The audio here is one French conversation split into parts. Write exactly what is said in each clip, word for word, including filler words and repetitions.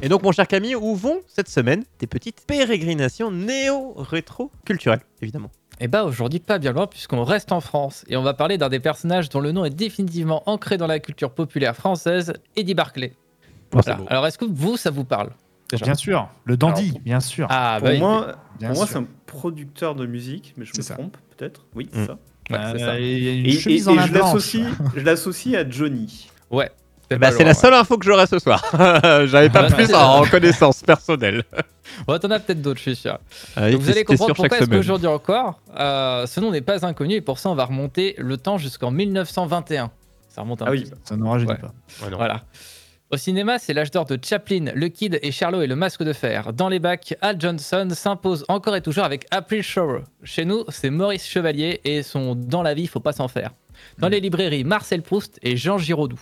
Et donc, mon cher Camille, où vont cette semaine tes petites pérégrinations néo-rétro-culturelles, évidemment? Et bah aujourd'hui pas bien loin puisqu'on reste en France et on va parler d'un des personnages dont le nom est définitivement ancré dans la culture populaire française, Eddie Barclay. Oh, c'est Voilà. beau. Alors est-ce que vous, ça vous parle déjà? Bien sûr, le dandy, Alors, bien sûr. Ah Pour bah oui. moi, Bien pour moi sûr. c'est un producteur de musique, mais je C'est me ça. trompe peut-être. Oui, Mm. c'est ça. Ouais, c'est ça. Euh, Il y a une Et, et- chemise et en lin je blanche. l'associe, je l'associe à Johnny. Ouais. C'est Bah, pas c'est loin, la ouais. seule info que j'aurai ce soir. J'avais pas Bah, plus c'est- en connaissance personnelle. Ouais, t'en as peut-être d'autres, je suis sûr. Ah, Donc, vous allez c'était comprendre sur chaque pourquoi est-ce semaine. qu'aujourd'hui encore, euh, ce nom n'est pas inconnu et pour ça on va remonter le temps jusqu'en mille neuf cent vingt et un. Ça remonte un Ah petit oui. peu. Ça ne rajeunit Ouais. pas. Ouais, non. Voilà. Au cinéma, c'est l'âge d'or de Chaplin, Le Kid et Charlot et le Masque de Fer. Dans les bacs, Al Johnson s'impose encore et toujours avec April Shower. Chez nous, c'est Maurice Chevalier et son Dans la vie, faut pas s'en faire. Dans les librairies, Marcel Proust et Jean Giraudoux.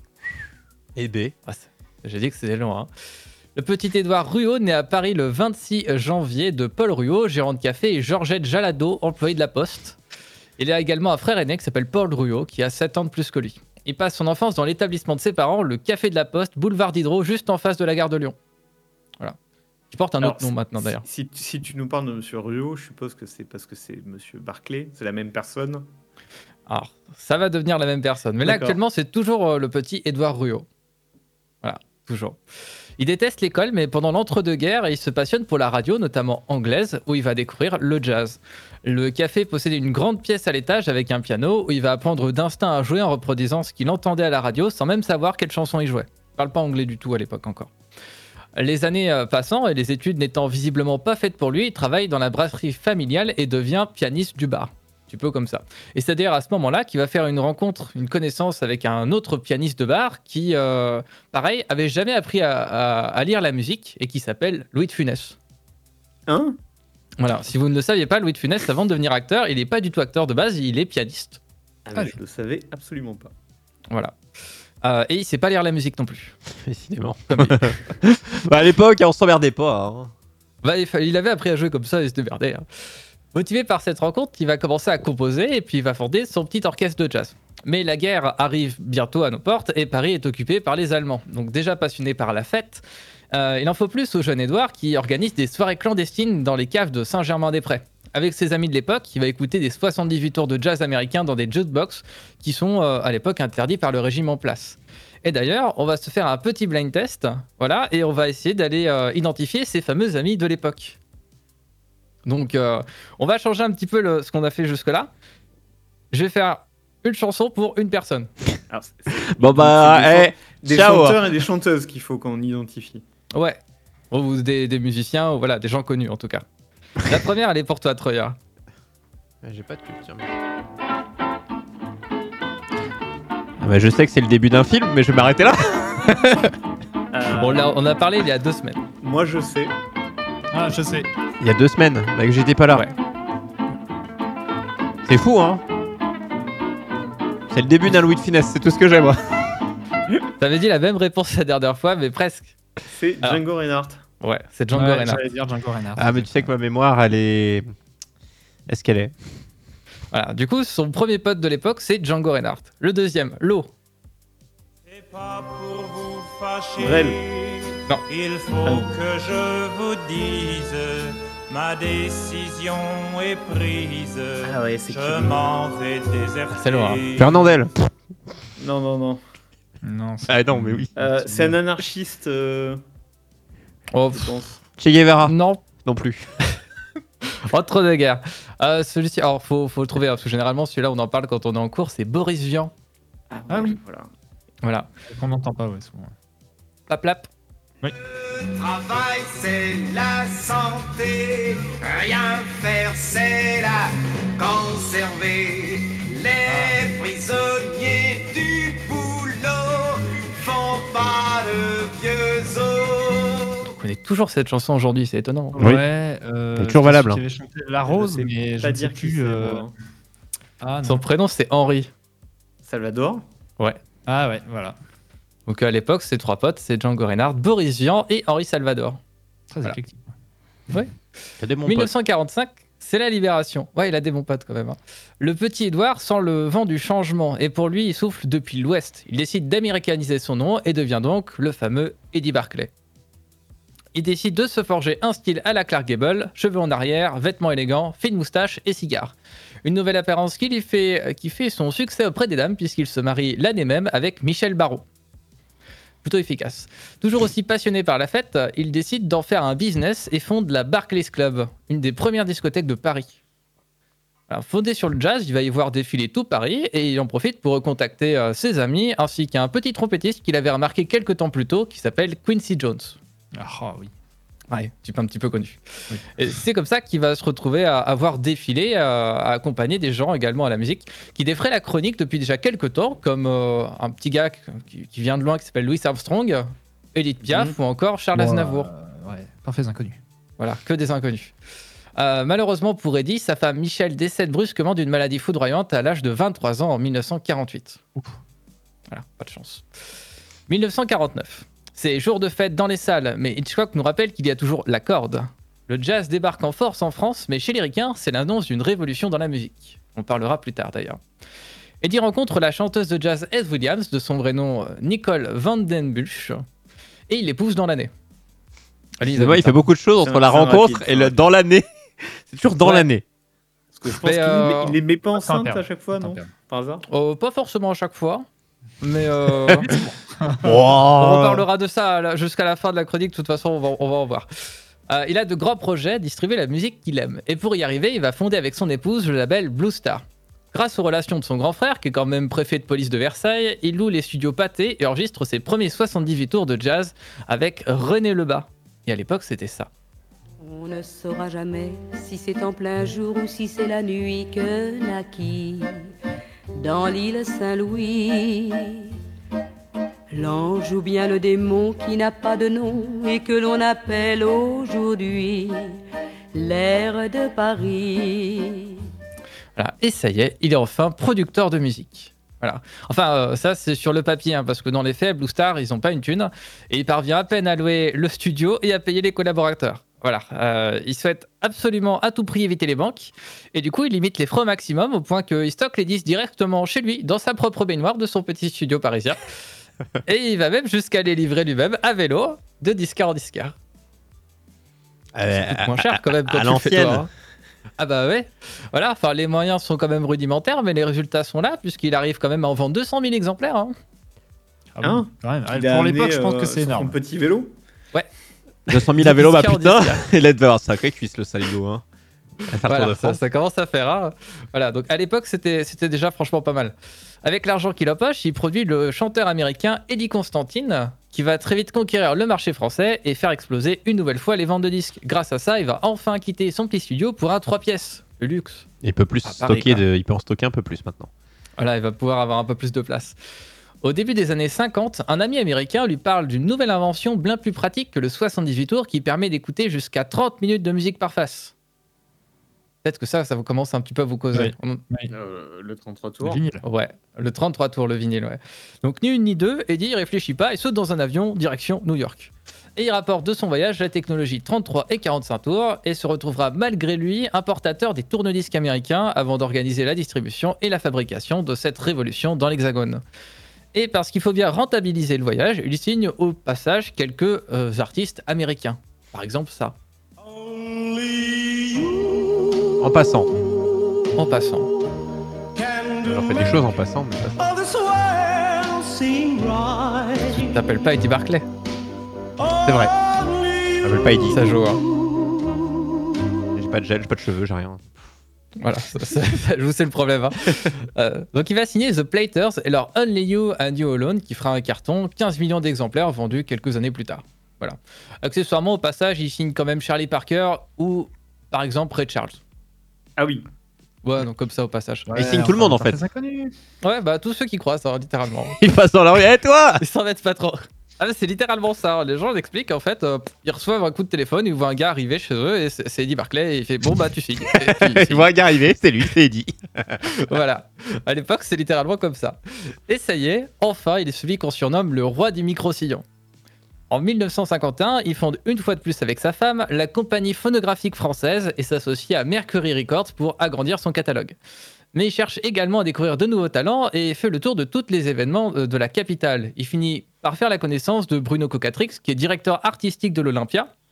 Et B. Ah, c'est- J'ai dit que c'était long, hein. Le petit Édouard Ruot, né à Paris le vingt-six janvier, de Paul Ruot, gérant de café, et Georgette Jalado, employé de la Poste. Il a également un frère aîné qui s'appelle Paul Ruot, qui a sept ans de plus que lui. Il passe son enfance dans l'établissement de ses parents, le Café de la Poste, boulevard Diderot, juste en face de la gare de Lyon. Voilà. Qui porte un Alors, autre nom si- maintenant d'ailleurs. Si, si tu nous parles de Monsieur Ruot, je suppose que c'est parce que c'est Monsieur Barclay, c'est la même personne. Alors, ça va devenir la même personne. Mais là, D'accord. actuellement, c'est toujours euh, le petit Édouard Ruot. Voilà, toujours. Il déteste l'école, mais pendant l'entre-deux-guerres, il se passionne pour la radio, notamment anglaise, où il va découvrir le jazz. Le café possédait une grande pièce à l'étage avec un piano, où il va apprendre d'instinct à jouer en reproduisant ce qu'il entendait à la radio, sans même savoir quelle chanson il jouait. Il parle pas anglais du tout à l'époque encore. Les années euh, passant et les études n'étant visiblement pas faites pour lui, il travaille dans la brasserie familiale et devient pianiste du bar. Un petit peu comme ça. Et c'est d'ailleurs à ce moment-là qu'il va faire une rencontre, une connaissance avec un autre pianiste de bar qui, euh, pareil, avait jamais appris à, à- à lire la musique et qui s'appelle Louis de Funès. Hein? Voilà, si vous ne le saviez pas, Louis de Funès, avant de devenir acteur, il n'est pas du tout acteur de base, il est pianiste. Ah, Ah, mais je le savais absolument pas. Voilà. Euh, et il sait pas lire la musique non plus. Décidément. Comme il- Bah, à l'époque, on s'emmerdait pas. Hein. Bah, il, fa- il avait appris à jouer comme ça et se démerdait. Hein. Motivé par cette rencontre, il va commencer à composer et puis il va fonder son petit orchestre de jazz. Mais la guerre arrive bientôt à nos portes et Paris est occupé par les Allemands. Donc déjà passionné par la fête, euh, il en faut plus au jeune Édouard qui organise des soirées clandestines dans les caves de Saint-Germain-des-Prés. Avec ses amis de l'époque, il va écouter des soixante-dix-huit tours de jazz américains dans des jukebox qui sont euh, à l'époque interdits par le régime en place. Et d'ailleurs, on va se faire un petit blind test, voilà, et on va essayer d'aller euh, identifier ses fameux amis de l'époque. Donc, euh, on va changer un petit peu le- ce qu'on a fait jusque-là. Je vais faire une chanson pour une personne. Alors, c'est- c'est- Bon, bah, c'est des, eh, chan- des ciao. chanteurs et des chanteuses qu'il faut qu'on identifie. Ouais. Ou des, des musiciens, ou voilà, des gens connus en tout cas. La première, elle est pour toi, Troya. J'ai pas de culture. Mais... Ah bah, je sais que c'est le début d'un film, mais je vais m'arrêter là. Euh, On, l'a- on a parlé il y a deux semaines. Moi, je sais. Ah, je sais. Il y a deux semaines, bah, que j'étais pas là. Ouais. C'est fou, hein. C'est le début d'un Louis de Funès, c'est tout ce que j'ai, moi. T'avais dit la même réponse la dernière fois, mais presque. C'est Alors. Django Reinhardt. Ouais, c'est Django Ouais, Reinhardt. J'allais dire Django Reinhardt. Ah, mais tu sais que ma mémoire, elle est. Est-ce qu'elle est Voilà. Du coup, son premier pote de l'époque, c'est Django Reinhardt. Le deuxième, Lo. C'est pas pour vous fâcher. Brel. Non. Il faut Ah. que je vous dise, ma décision est prise. Ah ouais, c'est Je qui m'en vais déserter. c'est loin. Fernandel. Non, non, non. Non, c'est- Ah non, mais oui. Euh, c'est un anarchiste, euh, Oh, je pff, pense. Che Guevara. non, Non plus. entre deux guerres. Euh, celui-ci, alors faut, faut le trouver, hein, parce que généralement celui-là on en parle quand on est en cours, c'est Boris Vian. Ah oui. Voilà. Voilà. On n'entend pas, ouais, souvent. Plap plap. Travail, c'est la santé. Rien faire, c'est la conserver. Les prisonniers du boulot font pas de vieux os. On connaît toujours cette chanson aujourd'hui, c'est étonnant. Oui. Ouais. Euh, C'est toujours je sais valable, Qui hein. avait chanté La Rose, Je sais mais je pas ne dire sais qui plus. c'est, euh, moi. Ah, non. Son prénom c'est Henri. Salvador. Ah ouais, voilà. Donc à l'époque, ces trois potes, c'est Django Reinhardt, Boris Vian et Henri Salvador. Très Voilà. éclectique. T'as des bons potes. mille neuf cent quarante-cinq, c'est la libération. Ouais, il a des bons potes quand même. hein. Le petit Édouard sent le vent du changement et pour lui, il souffle depuis l'Ouest. Il décide d'américaniser son nom et devient donc le fameux Eddie Barclay. il décide de se forger un style à la Clark Gable, cheveux en arrière, vêtements élégants, fine moustache et cigare. Une nouvelle apparence qui lui fait, qui fait son succès auprès des dames puisqu'il se marie l'année même avec Michelle Barrault. Plutôt efficace. Toujours aussi passionné par la fête, il décide d'en faire un business et fonde la Barclays Club, une des premières discothèques de Paris. Alors, fondé sur le jazz, il va y voir défiler tout Paris et il en profite pour recontacter euh, ses amis ainsi qu'un petit trompettiste qu'il avait remarqué quelques temps plus tôt qui s'appelle Quincy Jones. Ah oh, oui. Ouais, type un petit peu connu. Oui. Et c'est comme ça qu'il va se retrouver à avoir défilé, à, à accompagner des gens également à la musique, qui défraient la chronique depuis déjà quelques temps, comme euh, un petit gars qui, qui vient de loin qui s'appelle Louis Armstrong, Edith Piaf Mmh. ou encore Charles Bon, Aznavour. euh, ouais, parfaits inconnus. Voilà, que des inconnus. Euh, malheureusement pour Eddie, sa femme Michelle décède brusquement d'une maladie foudroyante à l'âge de vingt-trois ans en mille neuf cent quarante-huit. Ouf. Voilà, pas de chance. mille neuf cent quarante-neuf. C'est jour de fête dans les salles, mais Hitchcock nous rappelle qu'il y a toujours la corde. Le jazz débarque en force en France, mais chez les ricains, c'est l'annonce d'une révolution dans la musique. On parlera plus tard d'ailleurs. Eddie rencontre la chanteuse de jazz Ed Williams, de son vrai nom Nicole Vandenbusch, et il l'épouse dans l'année. Allez, Excusez-moi, il fait beaucoup de choses entre C'est la un- c'est un rencontre rapide, et c'est le un dans l'année. C'est toujours dans Ouais. l'année. Parce que je pense Mais, qu'il euh, les- il les met pas Attends, enceintes perle. à chaque fois, non Attends, Par hasard Euh, pas forcément à chaque fois, mais euh, on Oh. reparlera de ça là, jusqu'à la fin de la chronique. De toute façon, on va, on va en voir. Euh, il a de grands projets, distribuer la musique qu'il aime. Et pour y arriver, il va fonder avec son épouse le label Blue Star. Grâce aux relations de son grand frère, qui est quand même préfet de police de Versailles, il loue les studios Pathé et enregistre ses premiers soixante-dix-huit tours de jazz avec René Lebas. Et à l'époque, c'était ça. On ne saura jamais si c'est en plein jour ou si c'est la nuit que naquit dans l'île Saint-Louis l'ange ou bien le démon qui n'a pas de nom et que l'on appelle aujourd'hui l'air de Paris. Voilà. Et ça y est, il est enfin producteur de musique. Voilà. Enfin, euh, ça, c'est sur le papier, hein, parce que dans les faits, Blue Star, ils n'ont pas une thune. Et il parvient à peine à louer le studio et à payer les collaborateurs. Voilà. Euh, il souhaite absolument à tout prix éviter les banques. Et du coup, il limite les frais au maximum au point qu'il stocke les disques directement chez lui, dans sa propre baignoire de son petit studio parisien. Et il va même jusqu'à les livrer lui-même à vélo, de disquaire en disquaire. Euh, Ça coûte moins cher quand même quand à tu le fais l'ancienne. toi, hein. Ah bah ouais, voilà, enfin les moyens sont quand même rudimentaires, mais les résultats sont là, puisqu'il arrive quand même à en vendre deux cent mille exemplaires. Hein. Ah Hein bon, quand même. Il a Pour l'époque, amené, je pense euh, que c'est sur énorme. Son petit vélo. deux cent mille à vélo, bah Disquaire en putain. disquaire. Et là, il devait avoir sacré cuisse le saligo. Hein. À faire le Tour Voilà, de ça, France. ça commence à faire. Hein. Voilà, donc à l'époque, c'était c'était déjà franchement pas mal. Avec l'argent qu'il empoche, il produit le chanteur américain Eddie Constantine, qui va très vite conquérir le marché français et faire exploser une nouvelle fois les ventes de disques. Grâce à ça, il va enfin quitter son petit studio pour un trois pièces, le luxe. Il peut plus À Paris, stocker, quoi. de... il peut en stocker un peu plus maintenant. Voilà, il va pouvoir avoir un peu plus de place. Au début des années cinquante, un ami américain lui parle d'une nouvelle invention bien plus pratique que le soixante-dix-huit tours qui permet d'écouter jusqu'à trente minutes de musique par face. Peut-être que ça, ça vous commence un petit peu à vous causer. On- Euh, le trente-trois Le tours. vinyle. Ouais, le trente-trois tours, le vinyle, ouais. Donc ni une ni deux, Eddie il réfléchit pas et saute dans un avion direction New York. Et il rapporte de son voyage la technologie trente-trois et quarante-cinq tours et se retrouvera malgré lui importateur des tourne-disques américains avant d'organiser la distribution et la fabrication de cette révolution dans l'Hexagone. Et parce qu'il faut bien rentabiliser le voyage, il signe au passage quelques euh, artistes américains. Par exemple ça, En passant. en passant. On fait des choses en passant, mais ça, Tu t'appelles pas Eddie Barclay, c'est vrai. Je m'appelle pas Eddie. ça joue, hein. J'ai pas de gel, j'ai pas de cheveux, j'ai rien. Voilà, ça, ça- ça joue, c'est le problème. Hein. Euh, donc il va signer The Platers et leur Only You and You Alone qui fera un carton, quinze millions d'exemplaires vendus quelques années plus tard. Voilà. Accessoirement, au passage, il signe quand même Charlie Parker ou par exemple Ray Charles. Ah oui. Ouais, donc comme ça au passage. Il signe tout le monde, en fait. Parfaits inconnus. Ouais, bah tous ceux qui croisent, hein, littéralement. Il passe dans la rue, hé toi. Ils s'en mettent pas trop. Ah, mais c'est littéralement ça. hein. Les gens l'expliquent en fait. euh, ils reçoivent un coup de téléphone, ils voient un gars arriver chez eux et c'est c'est Eddie Barclay et il fait bon bah tu signes. Et puis, il Il signe. voit un gars arriver, c'est lui, c'est Eddie. Voilà. À l'époque, c'est littéralement comme ça. Et ça y est, enfin, il est celui qu'on surnomme le roi du micro-sillon. En mille neuf cent cinquante et un, il fonde une fois de plus avec sa femme la compagnie phonographique française et s'associe à Mercury Records pour agrandir son catalogue. Mais il cherche également à découvrir de nouveaux talents et fait le tour de tous les événements de la capitale. Il finit par faire la connaissance de Bruno Cocatrix, qui est directeur artistique de l'Olympia,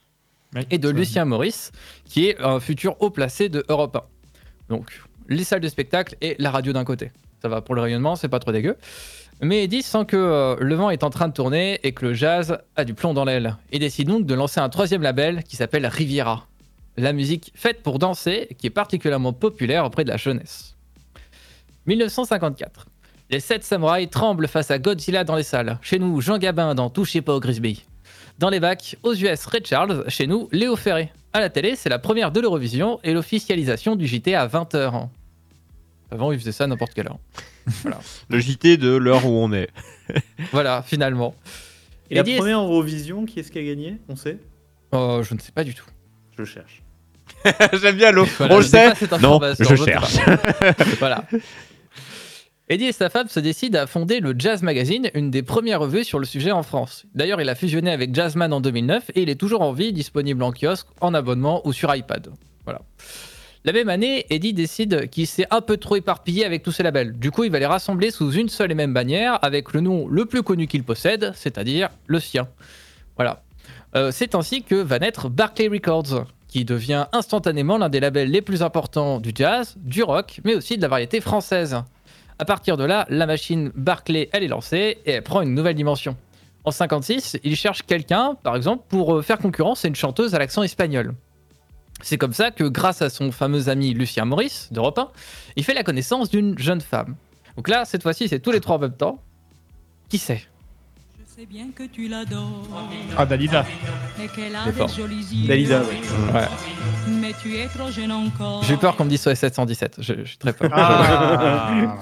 Oui, et de ça- Lucien Maurice, qui est un futur haut placé de Europe un. Donc, les salles de spectacle et la radio d'un côté. Ça va pour le rayonnement, c'est pas trop dégueu. Mais Eddie sent que euh, le vent est en train de tourner et que le jazz a du plomb dans l'aile. Il décide donc de lancer un troisième label qui s'appelle Riviera. La musique faite pour danser, qui est particulièrement populaire auprès de la jeunesse. dix-neuf cent cinquante-quatre. Les sept samouraïs tremblent face à Godzilla dans les salles. Chez nous, Jean Gabin dans Touchez pas au Grisby. Dans les bacs, aux U S, Ray Charles. Chez nous, Léo Ferré. À la télé, c'est la première de l'Eurovision et l'officialisation du J T à vingt heures. Avant, ils faisaient ça à n'importe quelle heure. Voilà. Le J T de l'heure où on est. Voilà, finalement. Et la Eddie est- première Eurovision, qui est-ce qui a gagné? On sait? Oh, je ne sais pas du tout. Je cherche. J'aime bien l'eau. Voilà, on le je n'ai sait. pas cette Non, information, je ne sais cherche. pas. Voilà. Eddie et sa femme se décident à fonder le Jazz Magazine, une des premières revues sur le sujet en France. D'ailleurs, il a fusionné avec Jazzman en deux mille neuf et il est toujours en vie, disponible en kiosque, en abonnement ou sur iPad. Voilà. La même année, Eddie décide qu'il s'est un peu trop éparpillé avec tous ses labels. Du coup, il va les rassembler sous une seule et même bannière avec le nom le plus connu qu'il possède, c'est-à-dire le sien. Voilà. Euh, c'est ainsi que va naître Barclay Records, qui devient instantanément l'un des labels les plus importants du jazz, du rock, mais aussi de la variété française. À partir de là, la machine Barclay, elle est lancée et elle prend une nouvelle dimension. En cinquante-six, il cherche quelqu'un, par exemple, pour faire concurrence à une chanteuse à l'accent espagnol. C'est comme ça que, grâce à son fameux ami Lucien Maurice, d'Europe un, il fait la connaissance d'une jeune femme. Donc là, cette fois-ci, c'est tous les trois en même temps. Qui c'est? Je sais bien que tu l'adores Ah, Dalida. et qu'elle a C'est des fort. jolis yeux. Dalida, ouais. Ouais. Mais tu es trop jeune encore. J'ai eu peur qu'on me dise soit sept cent dix-sept. Je, je suis très peur. Ah.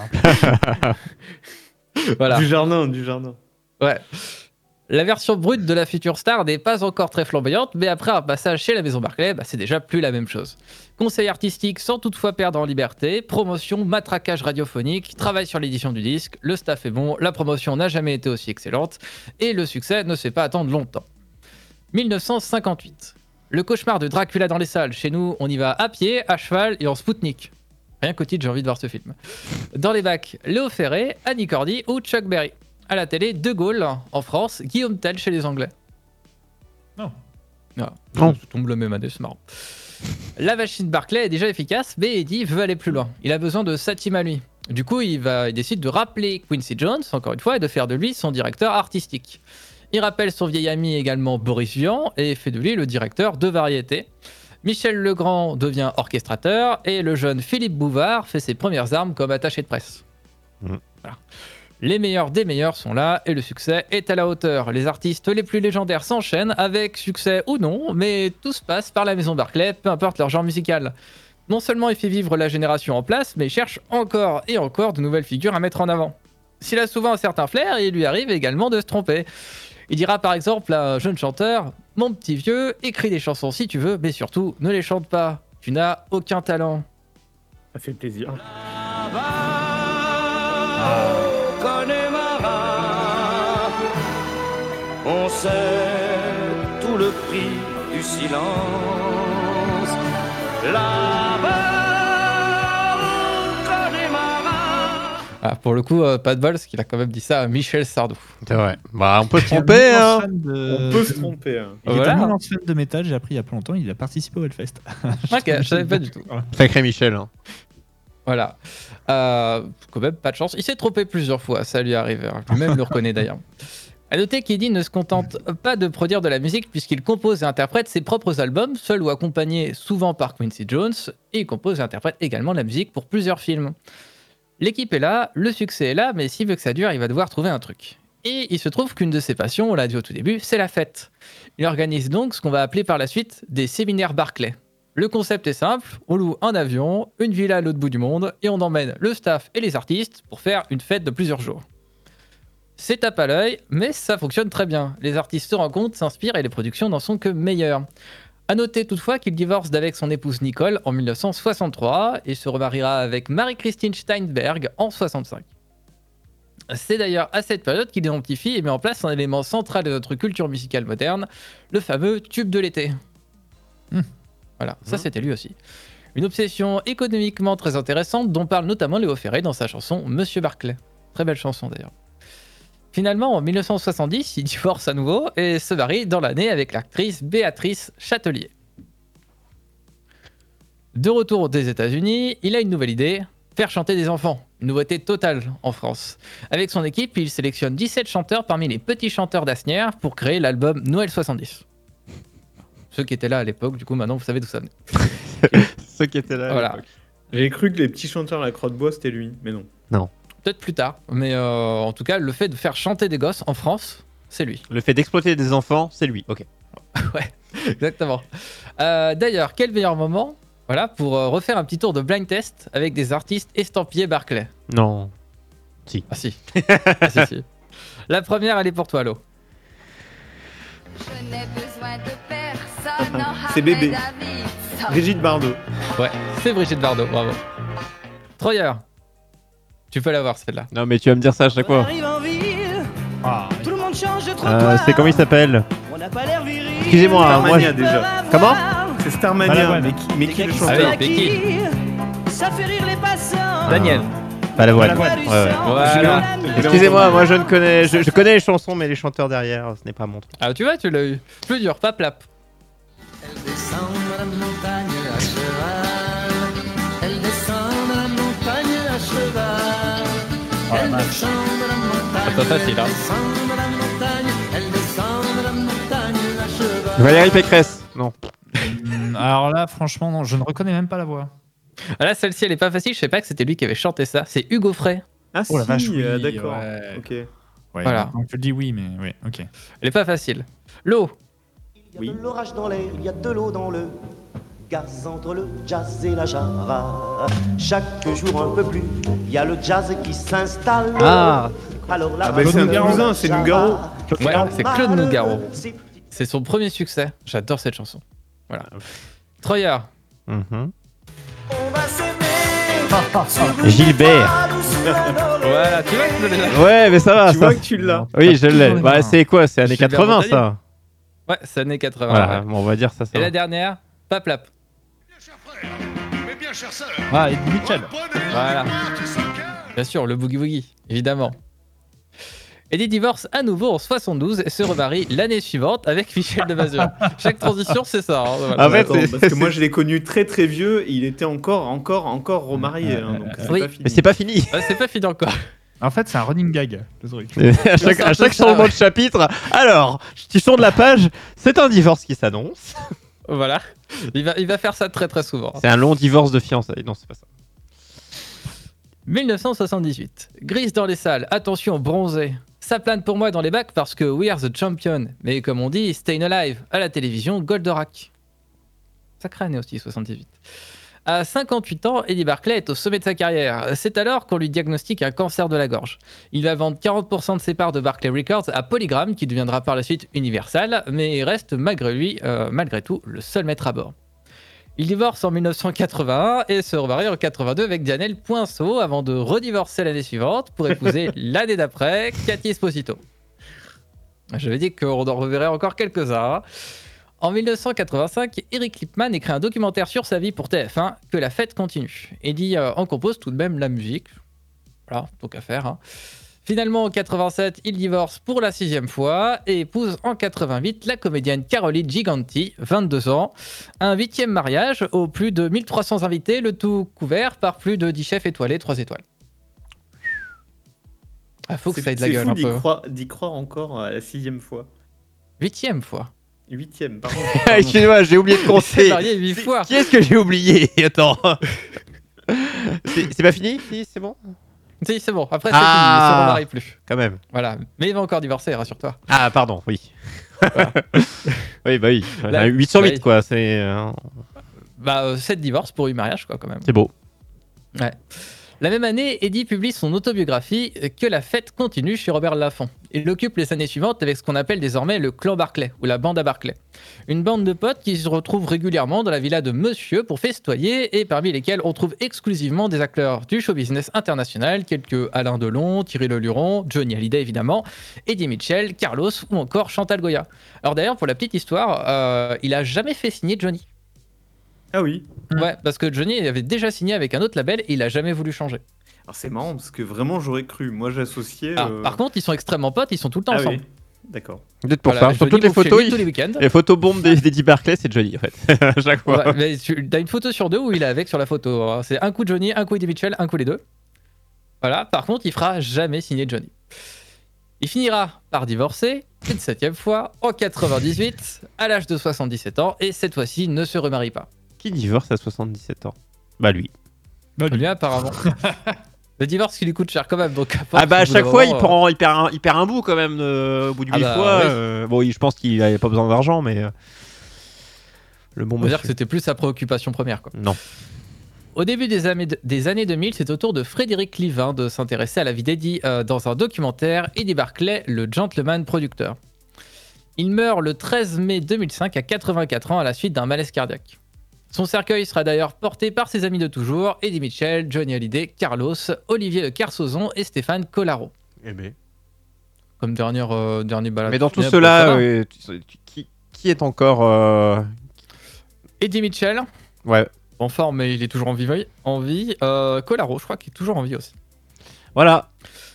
Voilà. Du jardin, du jardin. Ouais. La version brute de la future star n'est pas encore très flamboyante, mais après un passage chez la maison Barclay, bah, c'est déjà plus la même chose. Conseil artistique sans toutefois perdre en liberté, promotion, matraquage radiophonique, travail sur l'édition du disque, le staff est bon, la promotion n'a jamais été aussi excellente, et le succès ne se fait pas attendre longtemps. dix-neuf cent cinquante-huit. Le cauchemar de Dracula dans les salles. Chez nous, on y va à pied, à cheval et en Spoutnik. Rien qu'au titre, j'ai envie de voir ce film. Dans les bacs, Léo Ferré, Annie Cordy ou Chuck Berry. À la télé, De Gaulle en France, Guillaume Tell chez les Anglais. Non. Ah, Non. ça tombe le même année, c'est marrant. La machine Barclay est déjà efficace, mais Eddie veut aller plus loin. Il a besoin de sa team à lui. Du coup, il, va, il décide de rappeler Quincy Jones, encore une fois, et de faire de lui son directeur artistique. Il rappelle son vieil ami également Boris Vian et fait de lui le directeur de variété. Michel Legrand devient orchestrateur et le jeune Philippe Bouvard fait ses premières armes comme attaché de presse. Mmh. Voilà. Les meilleurs des meilleurs sont là et le succès est à la hauteur. Les artistes les plus légendaires s'enchaînent avec succès ou non, mais tout se passe par la maison Barclay, peu importe leur genre musical. Non seulement il fait vivre la génération en place, mais il cherche encore et encore de nouvelles figures à mettre en avant. S'il a souvent un certain flair, il lui arrive également de se tromper. Il dira par exemple à un jeune chanteur « Mon petit vieux, écris des chansons si tu veux, mais surtout, ne les chante pas. Tu n'as aucun talent. » Ça fait plaisir. Connemara, on sait tout le prix du silence. Là-bas, au Connemara. Ah, pour le coup, euh, pas de bol, parce qu'il a quand même dit ça à Michel Sardou. C'est vrai. Bah, on peut se Il est tromper, un hein. fan de- On peut se tromper. Hein. Il Voilà. est un immense fan de métal, j'ai appris il y a pas longtemps, il a participé au Hellfest. Ok, je savais pas du tout. Sacré Michel. Hein. Voilà. Euh, quand même, pas de chance. Il s'est trompé plusieurs fois, ça lui arrive. hein. Lui-même le reconnaît d'ailleurs. A noter qu'Eddie ne se contente pas de produire de la musique puisqu'il compose et interprète ses propres albums, seul ou accompagné souvent par Quincy Jones, et il compose et interprète également de la musique pour plusieurs films. L'équipe est là, le succès est là, mais s'il veut que ça dure, il va devoir trouver un truc. Et il se trouve qu'une de ses passions, on l'a dit au tout début, c'est la fête. Il organise donc ce qu'on va appeler par la suite des séminaires Barclay. Le concept est simple, on loue un avion, une villa à l'autre bout du monde, et on emmène le staff et les artistes pour faire une fête de plusieurs jours. C'est tape à l'œil, mais ça fonctionne très bien. Les artistes se rencontrent, s'inspirent et les productions n'en sont que meilleures. A noter toutefois qu'il divorce d'avec son épouse Nicole en mille neuf cent soixante-trois et se remariera avec Marie-Christine Steinberg en soixante-cinq. C'est d'ailleurs à cette période qu'il identifie et met en place un élément central de notre culture musicale moderne, le fameux tube de l'été. Mmh. Voilà, ça c'était lui aussi. Une obsession économiquement très intéressante dont parle notamment Léo Ferré dans sa chanson Monsieur Barclay. Très belle chanson d'ailleurs. Finalement, en mille neuf cent soixante-dix, il divorce à nouveau et se marie dans l'année avec l'actrice Béatrice Châtelier. De retour des États-Unis, il a une nouvelle idée, faire chanter des enfants. Une nouveauté totale en France. Avec son équipe, il sélectionne dix-sept chanteurs parmi les petits chanteurs d'Asnières pour créer l'album Noël soixante-dix. Ceux qui étaient là à l'époque, du coup maintenant vous savez d'où ça venait. Ceux qui étaient là. à Voilà. l'époque. J'ai cru que les petits chanteurs à la croix de bois c'était lui, mais non. Peut-être plus tard, mais euh, en tout cas, le fait de faire chanter des gosses en France, c'est lui. Le fait d'exploiter des enfants, c'est lui. Ok. Exactement. Euh, D'ailleurs, quel meilleur moment voilà, pour euh, refaire un petit tour de blind test avec des artistes estampillés Barclay. Non. Ah si. Ah, si, si. La première, elle est pour toi, Lo. C'est bébé. Brigitte Bardot. Ouais, c'est Brigitte Bardot, bravo. Troyer, tu peux l'avoir celle-là. Non, mais tu vas me dire ça à chaque fois. Ah, Tout le monde change de Euh, c'est comment il s'appelle? On n'a pas l'air viril. Excusez-moi, hein, moi. Starmania déjà. Comment C'est Starmania, Balavoine. mais qui, mais qui le Ah chanteur oui, mais qui Ça fait rire les passants. Daniel. Pas la voix. Balavoine. Ouais, ouais. Voilà. Excusez-moi, moi je ne connais, je, je connais les chansons, mais les chanteurs derrière, ce n'est pas mon truc. Ah, tu vois, tu l'as eu. Plus dur, pas plap. Elle descend de la montagne à cheval. Elle descend de la montagne à cheval. Oh la Elle vache. descend de la montagne. C'est pas facile, hein. Elle descend de la montagne. Elle descend de la montagne à cheval. Valérie Pécresse. Non. Hum, Alors là, franchement, non, je ne reconnais même pas la voix. Ah là, celle-ci, elle est pas facile. Je sais pas que c'était lui qui avait chanté ça. C'est Hugo Frey. Ah Oh la si, vache, oui, euh, d'accord. ouais. Ok. Ouais, Voilà. maintenant que tu le dis oui, mais oui, ok. Elle est pas facile. Lo. Il y a Oui. de l'orage dans l'air, il y a de l'eau dans le gaz entre le jazz et la jara. Chaque jour un peu plus, il y a le jazz qui s'installe. Ah. Alors là, Ah bah, c'est un cousin, c'est Nougaro. Ouais, c'est Claude Nougaro. C'est son premier succès. J'adore cette chanson. Voilà. Troyer. Mhm. On va s'aimer. Gilbert. Voilà, tu vois que je l'ai là. Ouais, mais ça va. Tu ça. vois que tu l'as. Oui, je l'ai. Bah, c'est quoi? C'est années Gilbert quatre-vingts, Montagnier. ça. Ouais, c'est années quatre-vingts. Voilà, ouais. bon, on va dire ça. ça Et va. la dernière, pas plap. Ah, Eddie Mitchell. Voilà. Bien sûr, le Boogie Woogie, évidemment. Eddie divorce à nouveau en soixante-douze et se remarie l'année suivante avec Michel de Mazur. Chaque transition, c'est ça. hein, voilà. Ah, en fait, Attends, c'est- parce que c'est- moi je l'ai connu très très vieux et il était encore, encore, encore remarié. hein, donc c'est Oui. pas fini. Mais c'est pas fini. Ouais, c'est pas fini encore. En fait, c'est un running gag, le truc. à chaque, à chaque ça, changement ouais. de chapitre. Alors, tu tournes la page, c'est un divorce qui s'annonce. Voilà. Il va, il va faire ça très très souvent. C'est un long divorce de fiançailles. Non, c'est pas ça. mille neuf cent soixante-dix-huit. Grise dans les salles, attention, bronzé. Ça plane pour moi dans les bacs parce que we are the champion. Mais comme on dit, Stayin' Alive à la télévision, Goldorak. Sacrée année aussi, soixante-dix-huit. À cinquante-huit ans, Eddie Barclay est au sommet de sa carrière. C'est alors qu'on lui diagnostique un cancer de la gorge. Il va vendre quarante pour cent de ses parts de Barclay Records à Polygram, qui deviendra par la suite Universal, mais il reste malgré lui, euh, malgré tout, le seul maître à bord. Il divorce en mille neuf cent quatre-vingt-un et se remarie en quatre-vingt-deux avec Dianelle Poinceau avant de redivorcer l'année suivante pour épouser l'année d'après Cathy Esposito. J'avais dit qu'on en reverrait encore quelques-uns. hein. En mille neuf cent quatre-vingt-cinq, Eric Lippmann écrit un documentaire sur sa vie pour T F un, Que la fête continue. Eddie euh, en compose tout de même la musique. Voilà, donc à faire. hein. Finalement, en quatre-vingt-sept, il divorce pour la sixième fois et épouse en quatre-vingt-huit la comédienne Caroline Giganti, vingt-deux ans. Un huitième mariage aux plus de mille trois cents invités, le tout couvert par plus de dix chefs étoilés, trois étoiles. Ah, faut que C'est ça ait de la c'est gueule fou un d'y peu. croire, d'y croire encore à la sixième fois. Huitième fois. Huitième, pardon. Excusez-moi, j'ai oublié de Il s'est compter. marié huit C'est- fois. Qui est-ce que j'ai oublié? Attends. C'est c'est pas fini? Si, c'est bon? Si, c'est bon. Après, c'est Ah. fini. Il se remarie plus. Quand même. Voilà. Mais il va encore divorcer, rassure-toi. Ah, pardon, oui. Voilà. oui, bah oui. Là, huit sur huit, oui. quoi. C'est euh, Bah, euh, sept divorces pour huit mariages, quoi, quand même. c'est beau. Ouais. La même année, Eddie publie son autobiographie euh, Que la fête continue chez Robert Laffont. Il occupe les années suivantes avec ce qu'on appelle désormais le clan Barclay ou la bande à Barclay. Une bande de potes qui se retrouvent régulièrement dans la villa de Monsieur pour festoyer et parmi lesquels on trouve exclusivement des acteurs du show business international, quelques Alain Delon, Thierry Leluron, Johnny Hallyday évidemment, Eddie Mitchell, Carlos ou encore Chantal Goya. Alors d'ailleurs, pour la petite histoire, euh, il a jamais fait signer Johnny. Ah oui. Ouais, parce que Johnny avait déjà signé avec un autre label et il a jamais voulu changer. Alors c'est marrant parce que vraiment j'aurais cru. Moi j'associais. Ah, euh, Par contre, ils sont extrêmement potes, ils sont tout le temps ah ensemble. oui, d'accord. Peut-être pour Voilà, ça. Sur Johnny toutes les bouffe chez photos, lui tous il... les week-ends. les photos bombes des- d'Eddie Barclay, c'est Johnny en fait. À chaque fois. Ouais, mais tu as une photo sur deux où il est avec sur la photo. hein. C'est un coup Johnny, un coup Eddie Mitchell, un coup les deux. Voilà, par contre, il fera jamais signer Johnny. Il finira par divorcer, une septième fois, en quatre-vingt-dix-huit, à l'âge de soixante-dix-sept ans, et cette fois-ci ne se remarie pas. Qui divorce à soixante-dix-sept ans? Bah lui. Bah, lui. Lui, apparemment. Le divorce qui lui coûte cher quand même. Donc, Ah bah à au bout chaque d'un fois, moment, il, prend, il, perd un, il perd un bout quand même euh, au bout de Ah huit bah, fois. oui. euh, bon, il- je pense qu'il avait pas besoin d'argent, mais euh, le bon On va dire que monsieur. c'était plus sa préoccupation première. Quoi. Non. Au début des années, des années deux mille, c'est au tour de Frédéric Livin de s'intéresser à la vie d'Eddie euh, dans un documentaire Eddie Barclay, le gentleman producteur. Il meurt le treize mai deux mille cinq à quatre-vingt-quatre ans à la suite d'un malaise cardiaque. Son cercueil sera d'ailleurs porté par ses amis de toujours, Eddie Mitchell, Johnny Hallyday, Carlos, Olivier de Kersauzon et Stéphane Collaro. Eh ben. Comme dernière, euh, dernier balade. Mais dans tout Mais cela, ça va. euh, tu- tu- qui, qui est encore euh, Eddie Mitchell, Ouais. en forme mais il est toujours en vie. En vie. Euh, Collaro, je crois qu'il est toujours en vie aussi. Voilà.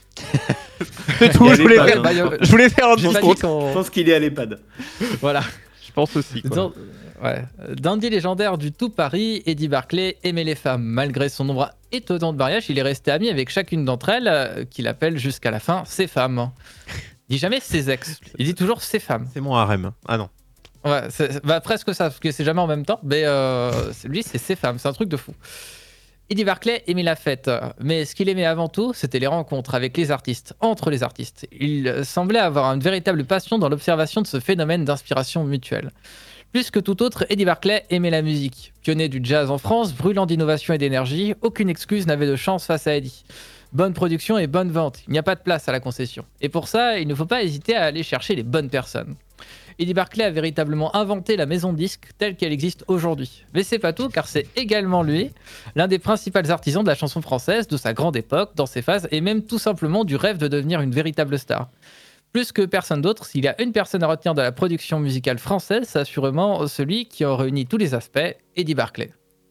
C'est tout. Il Je voulais, est pas faire, bien. Bah, je voulais faire un j'ai petit pas dit compte. Je qu'on- pense qu'il est à l'EHPAD. Voilà. Je pense aussi. Quoi. Dans- ouais. Dandy légendaire du tout Paris, Eddie Barclay aimait les femmes. Malgré son nombre étonnant de mariages, il est resté ami avec chacune d'entre elles, euh, qu'il appelle jusqu'à la fin ses femmes. Il dit jamais ses ex, il dit toujours ses femmes. C'est mon harem. Ah non. Ouais, c'est bah, presque ça, parce que c'est jamais en même temps, mais euh, c'est- lui c'est ses femmes, c'est un truc de fou. Eddie Barclay aimait la fête, mais ce qu'il aimait avant tout, c'était les rencontres avec les artistes, entre les artistes. Il semblait avoir une véritable passion dans l'observation de ce phénomène d'inspiration mutuelle. Plus que tout autre, Eddie Barclay aimait la musique. Pionnier du jazz en France, brûlant d'innovation et d'énergie, aucune excuse n'avait de chance face à Eddie. Bonne production et bonne vente, il n'y a pas de place à la concession. Et pour ça, il ne faut pas hésiter à aller chercher les bonnes personnes. Eddie Barclay a véritablement inventé la maison de disques telle qu'elle existe aujourd'hui. Mais c'est pas tout, car c'est également lui, l'un des principaux artisans de la chanson française, de sa grande époque, dans ses phases, et même tout simplement du rêve de devenir une véritable star. Plus que personne d'autre, s'il y a une personne à retenir de la production musicale française, c'est assurément celui qui en réunit tous les aspects, Eddie Barclay.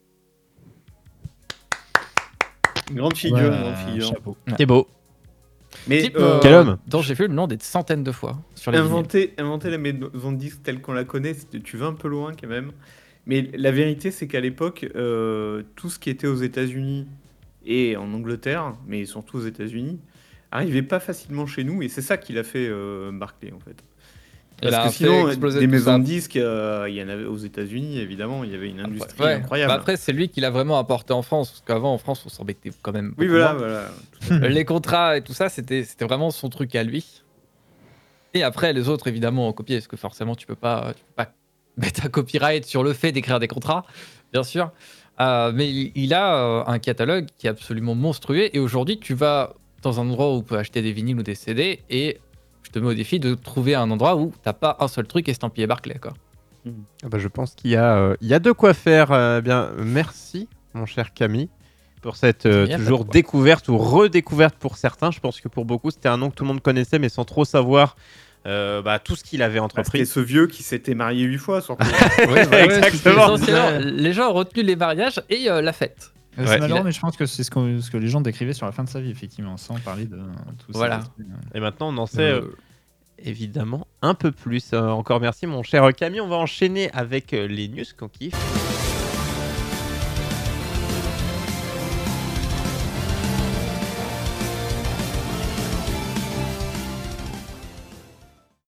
Grande figure, Ouais, grande figure. chapeau. C'est beau. Mais Type, euh, euh, Quel homme dont j'ai vu le nom des centaines de fois sur les vinyles. inventer, inventer la maison de disques telle qu'on la connaît, c'est- tu vas un peu loin quand même. Mais la vérité, c'est qu'à l'époque, euh, tout ce qui était aux États-Unis et en Angleterre, mais surtout aux États-Unis, arrivait pas facilement chez nous, et c'est ça qu'il a fait euh, Barclay en fait. Il Parce a que fait sinon, exploser des tout maisons ça. de disques, euh, il y en avait aux États-Unis, évidemment, il y avait une industrie Ouais. incroyable. Bah après, c'est lui qui l'a vraiment apporté en France, parce qu'avant, en France, on s'embêtait quand même. oui, beaucoup voilà, moins. voilà. Les contrats et tout ça, c'était c'était vraiment son truc à lui. Et après, les autres, évidemment, ont copié, parce que forcément, tu peux pas, tu peux pas mettre un copyright sur le fait d'écrire des contrats, bien sûr. Euh, mais il, il a euh, un catalogue qui est absolument monstrueux. Et aujourd'hui, tu vas dans un endroit où on peut acheter des vinyles ou des C D, et je te mets au défi de trouver un endroit où t'as pas un seul truc estampillé Barclay, quoi. Ah bah, je pense qu'il y a, euh, il y a de quoi faire. euh, bien, merci, mon cher Camille, pour cette euh, Il y a pas toujours de quoi. découverte ou redécouverte pour certains. Je pense que pour beaucoup, c'était un nom que tout le monde connaissait, mais sans trop savoir euh, bah, tout ce qu'il avait Bah, entrepris. C'était ce vieux qui s'était marié huit fois, surtout. Ouais, bah ouais, Exactement. essentiellement, les gens ont retenu les mariages et euh, la fête. Euh, Ouais. C'est malheureux, Il a- mais je pense que c'est ce, qu'on- ce que les gens décrivaient sur la fin de sa vie, effectivement, sans parler de tout ça. Voilà. Et maintenant, on en sait euh, évidemment un peu plus. Euh, encore merci, mon cher Camille. On va enchaîner avec euh, les news qu'on kiffe.